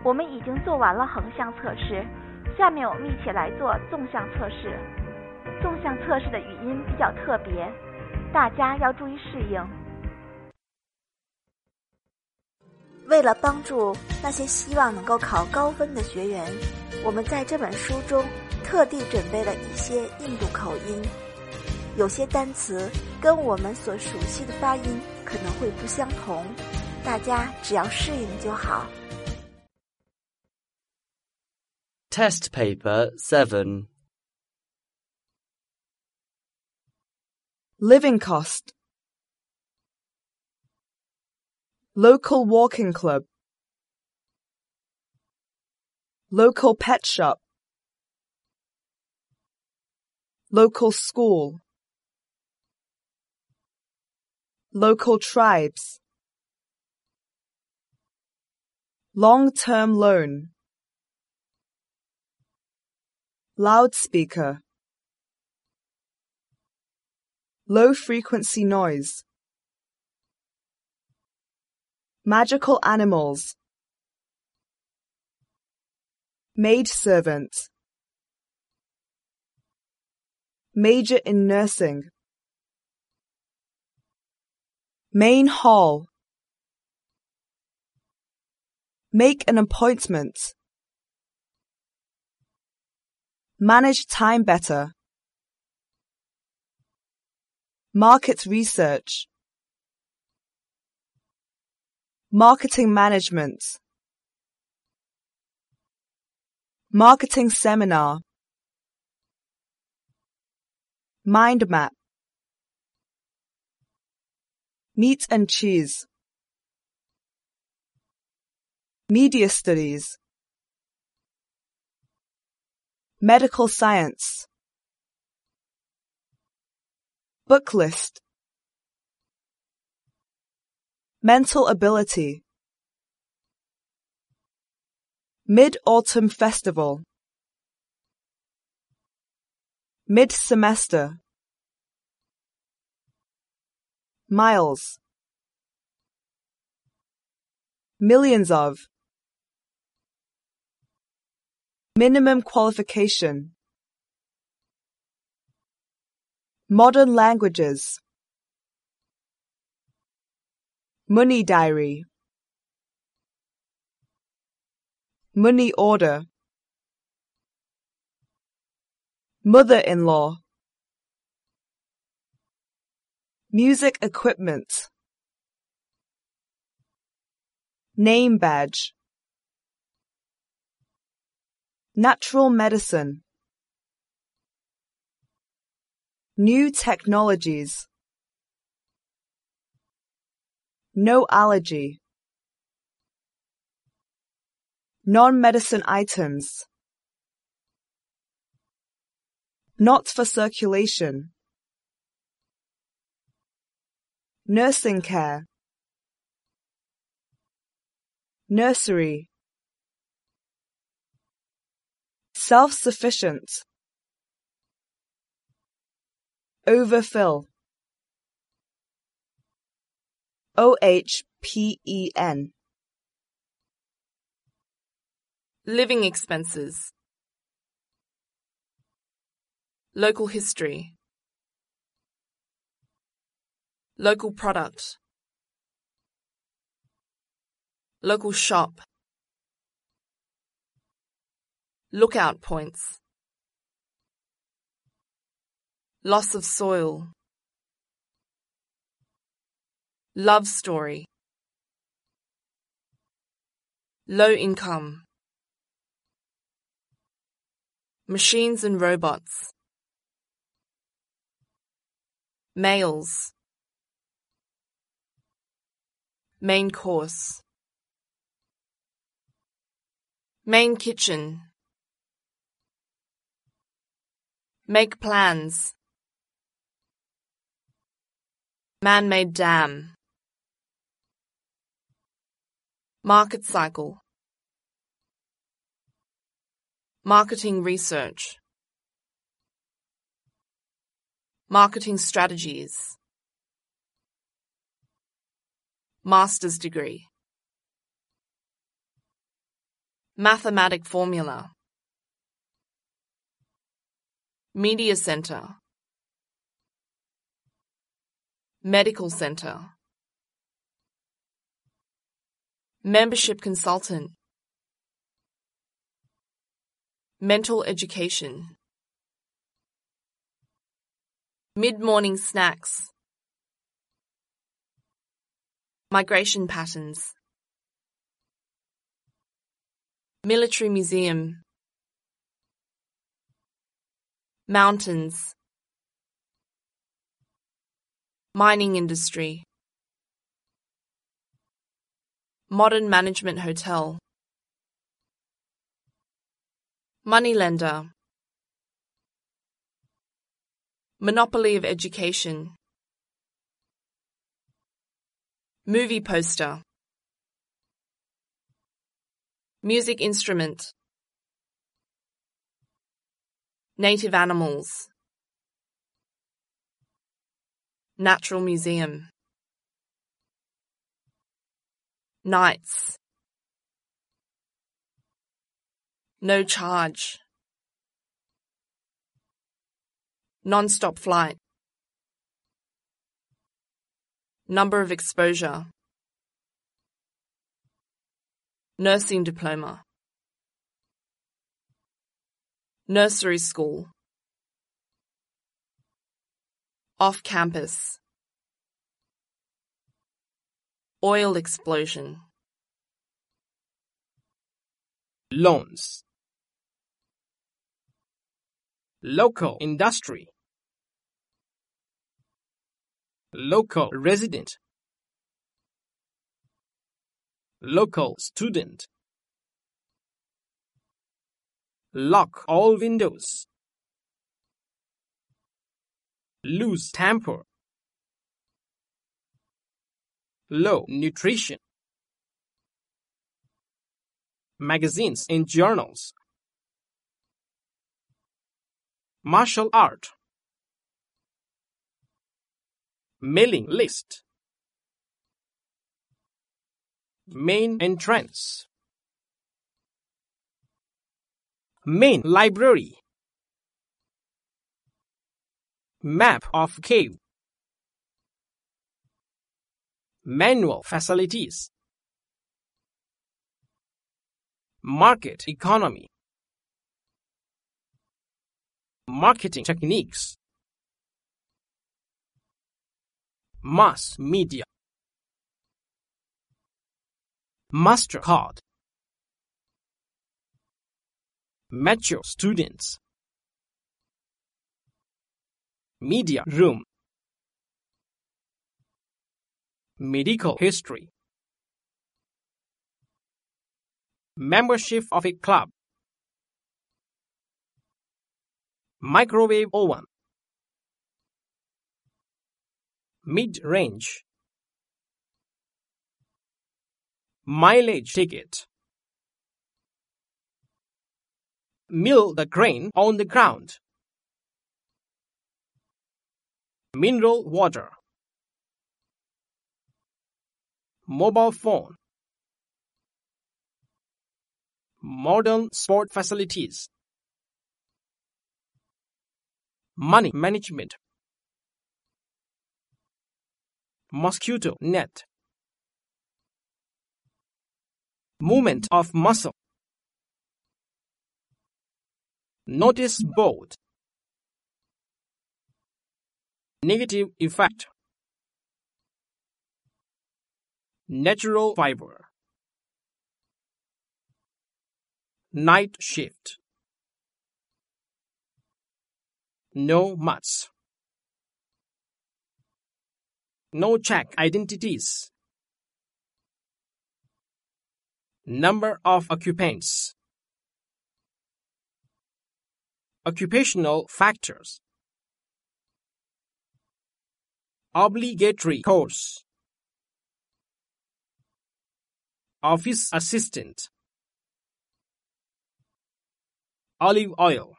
我们已经做完了横向测试，下面我们一起来做纵向测试。纵向测试的语音比较特别，大家要注意适应。为了帮助那些希望能够考高分的学员，我们在这本书中特地准备了一些印度口音，有些单词跟我们所熟悉的发音可能会不相同，大家只要适应就好。 Test Paper 7. Living cost. Local walking club. Local pet shop. Local school. Local tribes. Long-term loan. Loudspeaker. Low-frequency noise. Magical animals. Maidservant. Major in nursing. Main hall. Make an appointment. Manage time better. Market research. Marketing management. Marketing seminar. Mind map. Meat and cheese. Media studies. Medical science. Book list. Mental ability. Mid-Autumn Festival. Mid-semester. Miles. Millions of. Minimum qualification. Modern languages. Money diary. Money order. Mother-in-law. Music equipment. Name badge. Natural medicine. New technologies. No allergy. Non-medicine items. Not for circulation. Nursing care. Nursery. Self-sufficient. Overfill. OHPEN. Living expenses. Local history. Local product. Local shop. Lookout points. Loss of soil. Love story. Low income. Machines and robots. Males. Main course. Main kitchen. Make plans. Man-made dam. Market cycle. Marketing research. Marketing strategies. Master's degree. Mathematic formula. Media center. Medical center. Membership consultant. Mental education. Mid-morning snacks. Migration patterns. Military museum. Mountains. Mining industry. Modern management hotel. Moneylender. Monopoly of education. Movie poster. Music instrument. Native animals. Natural museum. Nights. No charge. Non-stop flight. Number of exposure. Nursing diploma. Nursery school. Off-campus. Oil explosion. Loans. Local industry. Local resident. Local student. Lock all windows. Loose temper. Low nutrition. Magazines and journals. Martial art. Mailing list. Main entrance. Main library. Map of cave. Manual facilities. Market economy. Marketing techniques. Mass media. MasterCard. Mature students. Media room. Medical history. Membership of a club. Microwave oven. Mid-range. Mileage ticket. Mill the grain on the ground. Mineral water. Mobile phone. Modern sport facilities. Money management. Mosquito net. Movement of muscle. Notice board. Negative effect. Natural fiber. Night shift. No mats. No check identities. Number of occupants. Occupational factors. Obligatory course. Office assistant. Olive oil.